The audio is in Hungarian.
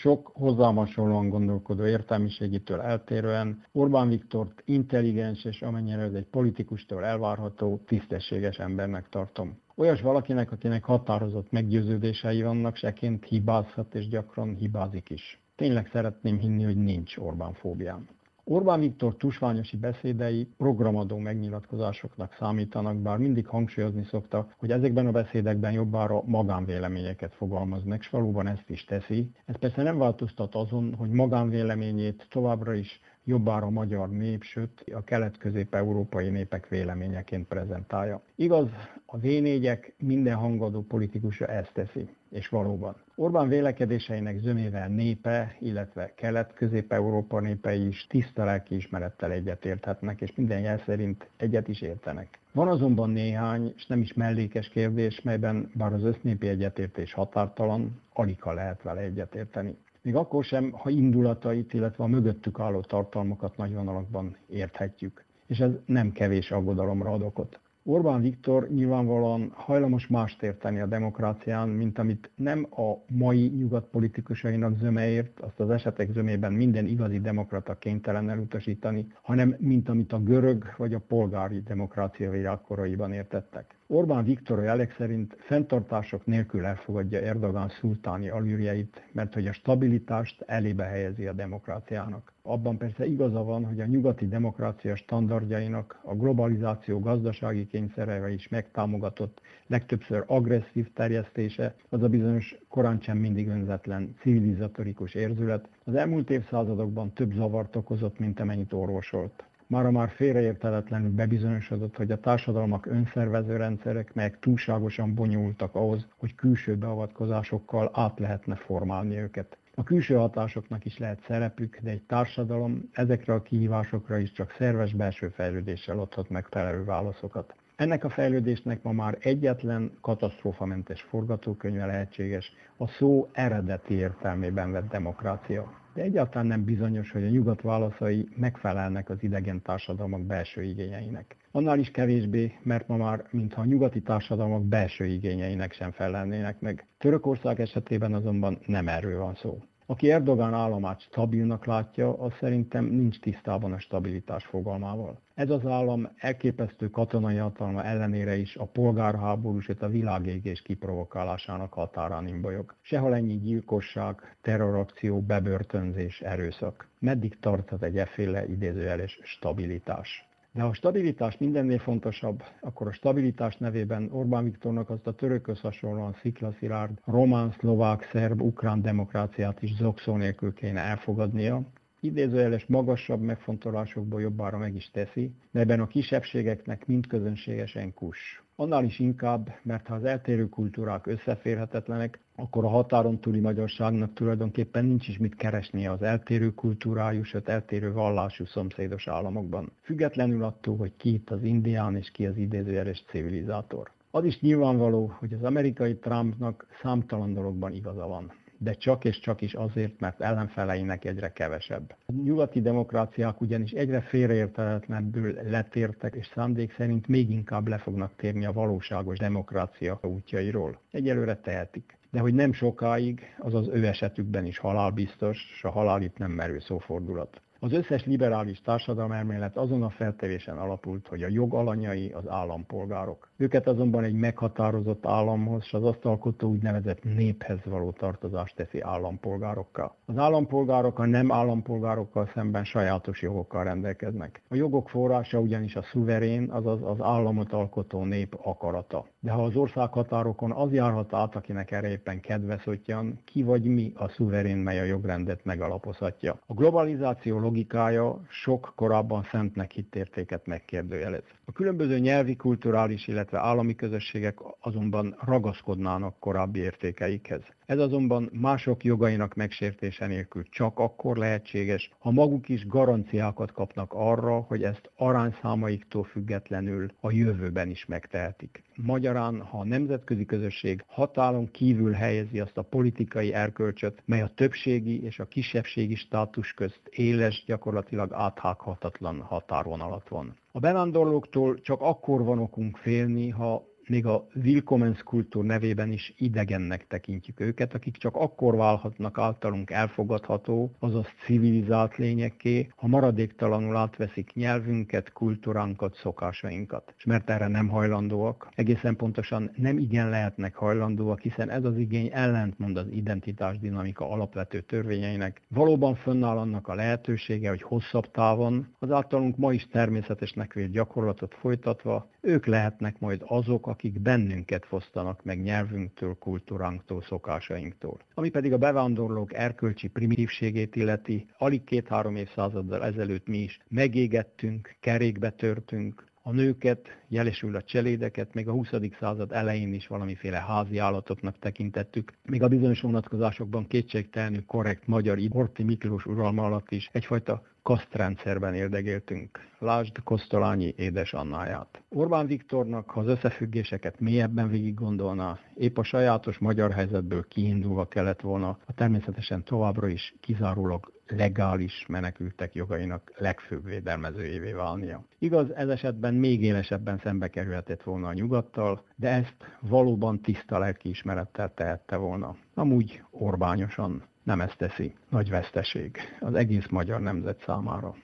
sok hozzám hasonlóan gondolkodó értelmiségitől eltérően Orbán Viktort intelligens és amennyire ez egy politikustól elvárható, tisztességes embernek tartom. Olyas valakinek, akinek határozott meggyőződései vannak, seként hibázhat és gyakran hibázik is. Tényleg szeretném hinni, hogy nincs Orbán-fóbiám. Orbán Viktor tusványosi beszédei programadó megnyilatkozásoknak számítanak, bár mindig hangsúlyozni szokta, hogy ezekben a beszédekben jobbára magánvéleményeket fogalmaz meg, és valóban ezt is teszi. Ez persze nem változtat azon, hogy magánvéleményét továbbra is jobbára a magyar nép, sőt a kelet-közép-európai népek véleményeként prezentálja. Igaz, a V4-ek minden hangadó politikusa ezt teszi, és valóban. Orbán vélekedéseinek zömével népe, illetve kelet-közép-európa népei is tiszta lelkiismerettel egyetérthetnek, és minden jel szerint egyet is értenek. Van azonban néhány, és nem is mellékes kérdés, melyben bár az össznépi egyetértés határtalan, aligha lehet vele egyetérteni. Még akkor sem, ha indulatait, illetve a mögöttük álló tartalmakat nagy vonalakban érthetjük. És ez nem kevés aggodalomra ad okot. Orbán Viktor nyilvánvalóan hajlamos mást érteni a demokrácián, mint amit nem a mai nyugat politikusainak zömeért, azt az esetek zömében minden igazi demokrata kénytelen elutasítani, hanem mint amit a görög vagy a polgári demokrácia virágkoraiban értettek. Orbán Viktor a jelek szerint fenntartások nélkül elfogadja Erdogan szultáni alűrjeit, mert hogy a stabilitást elébe helyezi a demokráciának. Abban persze igaza van, hogy a nyugati demokrácia standardjainak a globalizáció gazdasági kényszereivel is megtámogatott, legtöbbször agresszív terjesztése, az a bizonyos korán sem mindig önzetlen civilizatorikus érzület, az elmúlt évszázadokban több zavart okozott, mint amennyit orvosolt. Mára már félreérthetetlenül bebizonyosodott, hogy a társadalmak önszervező rendszerek, melyek túlságosan bonyolultak ahhoz, hogy külső beavatkozásokkal át lehetne formálni őket. A külső hatásoknak is lehet szerepük, de egy társadalom ezekre a kihívásokra is csak szerves belső fejlődéssel adhat megfelelő válaszokat. Ennek a fejlődésnek ma már egyetlen katasztrófamentes forgatókönyve lehetséges, a szó eredeti értelmében vett demokrácia. De egyáltalán nem bizonyos, hogy a nyugat válaszai megfelelnek az idegen társadalmak belső igényeinek. Annál is kevésbé, mert ma már mintha a nyugati társadalmak belső igényeinek sem felelnének meg. Törökország esetében azonban nem erről van szó. Aki Erdogan államát stabilnak látja, az szerintem nincs tisztában a stabilitás fogalmával. Ez az állam elképesztő katonai hatalma ellenére is a polgárháború és a világégés kiprovokálásának határán imbolyog. Sehol ennyi gyilkosság, terrorakció, bebörtönzés, erőszak. Meddig tarthat egy efféle idézőjeles stabilitás? De ha a stabilitás mindennél fontosabb, akkor a stabilitás nevében Orbán Viktornak azt a törökhöz hasonlóan sziklaszilárd, román, szlovák, szerb, ukrán demokráciát is zokszó nélkül kéne elfogadnia. Idézőjeles magasabb megfontolásokból jobbára meg is teszi, de ebben a kisebbségeknek mind közönségesen kuss. Annál is inkább, mert ha az eltérő kultúrák összeférhetetlenek, akkor a határon túli magyarságnak tulajdonképpen nincs is mit keresnie az eltérő kultúrájú, sőt eltérő vallású szomszédos államokban. Függetlenül attól, hogy ki itt az indián és ki az idézőjeles civilizátor. Az is nyilvánvaló, hogy az amerikai Trumpnak számtalan dologban igaza van. De csak és csak is azért, mert ellenfeleinek egyre kevesebb. A nyugati demokráciák ugyanis egyre félreérthetetlenebbül letértek, és szándék szerint még inkább le fognak térni a valóságos demokrácia útjairól. Egyelőre tehetik. De hogy nem sokáig, az az ő esetükben is halálbiztos, és a halál itt nem merő szófordulat. Az összes liberális társadalomelmélet azon a feltevésen alapult, hogy a jog alanyai az állampolgárok. Őket azonban egy meghatározott államhoz és az azt alkotó úgynevezett néphez való tartozást teszi állampolgárokká. Az állampolgárok a nem állampolgárokkal szemben sajátos jogokkal rendelkeznek. A jogok forrása ugyanis a szuverén, azaz az államot alkotó nép akarata. De ha az országhatárokon az járhat át, akinek erre éppen kedve szottyan, ki vagy mi a szuverén, mely a jogrendet megalapozhatja. A globalizáció logikája sok korábban szentnek hitt értéket megkérdőjelez. A különböző nyelvi, kulturális, illetve állami közösségek azonban ragaszkodnának korábbi értékeikhez. Ez azonban mások jogainak megsértése nélkül csak akkor lehetséges, ha maguk is garanciákat kapnak arra, hogy ezt arányszámaiktól függetlenül a jövőben is megtehetik. Magyarán, ha a nemzetközi közösség határon kívül helyezi azt a politikai erkölcsöt, mely a többségi és a kisebbségi státus közt éles, gyakorlatilag áthághatatlan határvonalat van. A bevándorlóktól csak akkor van okunk félni, ha még a Willkommenskultúr nevében is idegennek tekintjük őket, akik csak akkor válhatnak általunk elfogadható, azaz civilizált lényekké, ha maradéktalanul átveszik nyelvünket, kultúránkat, szokásainkat. És mert erre nem hajlandóak, egészen pontosan nem igen lehetnek hajlandóak, hiszen ez az igény ellentmond az identitás dinamika alapvető törvényeinek. Valóban fönnáll annak a lehetősége, hogy hosszabb távon az általunk ma is természetesnek vélt gyakorlatot folytatva, ők lehetnek majd azok, akik bennünket fosztanak meg nyelvünktől, kultúránktól, szokásainktól. Ami pedig a bevándorlók erkölcsi primitívségét illeti, alig 2-3 évszázaddal ezelőtt mi is megégettünk, kerékbe törtünk, a nőket, jelesül a cselédeket, még a 20. század elején is valamiféle házi állatoknak tekintettük. Még a bizonyos vonatkozásokban kétségtelenül korrekt magyar Horthy Miklós uralma alatt is egyfajta kasztrendszerben éldegéltünk. Lásd Kosztolányi édes Annáját. Orbán Viktornak, ha az összefüggéseket mélyebben végig gondolná, épp a sajátos magyar helyzetből kiindulva kellett volna a természetesen továbbra is kizárólag legális menekültek jogainak legfőbb védelmezőjévé válnia. Igaz, ez esetben még élesebben szembe kerülhetett volna a nyugattal, de ezt valóban tiszta lelkiismerettel tehette volna. Amúgy Orbányosan nem ezt teszi. Nagy veszteség az egész magyar nemzet számára.